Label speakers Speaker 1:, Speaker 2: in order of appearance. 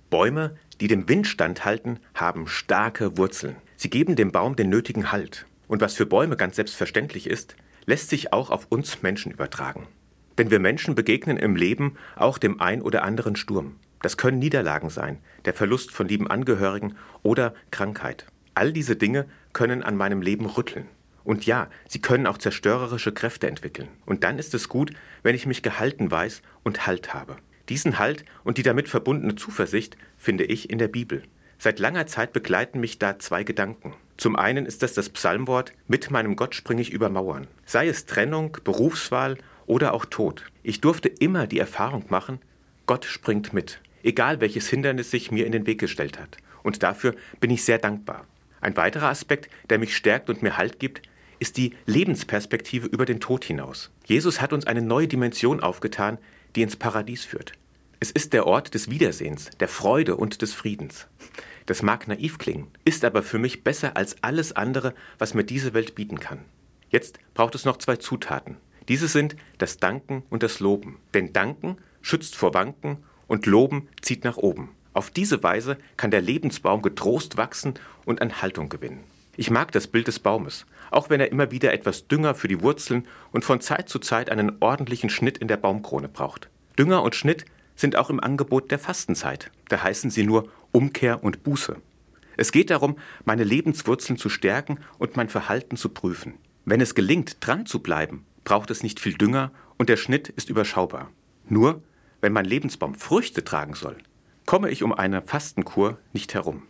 Speaker 1: Bäume, die dem Wind standhalten, haben starke Wurzeln. Sie geben dem Baum den nötigen Halt. Und was für Bäume ganz selbstverständlich ist, lässt sich auch auf uns Menschen übertragen. Denn wir Menschen begegnen im Leben auch dem ein oder anderen Sturm. Das können Niederlagen sein, der Verlust von lieben Angehörigen oder Krankheit. All diese Dinge können an meinem Leben rütteln. Und ja, sie können auch zerstörerische Kräfte entwickeln. Und dann ist es gut, wenn ich mich gehalten weiß und Halt habe. Diesen Halt und die damit verbundene Zuversicht finde ich in der Bibel. Seit langer Zeit begleiten mich da zwei Gedanken. Zum einen ist das Psalmwort: Mit meinem Gott springe ich über Mauern. Sei es Trennung, Berufswahl oder auch Tod. Ich durfte immer die Erfahrung machen, Gott springt mit. Egal welches Hindernis sich mir in den Weg gestellt hat. Und dafür bin ich sehr dankbar. Ein weiterer Aspekt, der mich stärkt und mir Halt gibt, ist die Lebensperspektive über den Tod hinaus. Jesus hat uns eine neue Dimension aufgetan, die ins Paradies führt. Es ist der Ort des Wiedersehens, der Freude und des Friedens. Das mag naiv klingen, ist aber für mich besser als alles andere, was mir diese Welt bieten kann. Jetzt braucht es noch zwei Zutaten. Diese sind das Danken und das Loben. Denn Danken schützt vor Wanken und Loben zieht nach oben. Auf diese Weise kann der Lebensbaum getrost wachsen und an Haltung gewinnen. Ich mag das Bild des Baumes, auch wenn er immer wieder etwas Dünger für die Wurzeln und von Zeit zu Zeit einen ordentlichen Schnitt in der Baumkrone braucht. Dünger und Schnitt sind auch im Angebot der Fastenzeit. Da heißen sie nur Umkehr und Buße. Es geht darum, meine Lebenswurzeln zu stärken und mein Verhalten zu prüfen. Wenn es gelingt, dran zu bleiben, braucht es nicht viel Dünger und der Schnitt ist überschaubar. Nur, wenn mein Lebensbaum Früchte tragen soll, komme ich um eine Fastenkur nicht herum.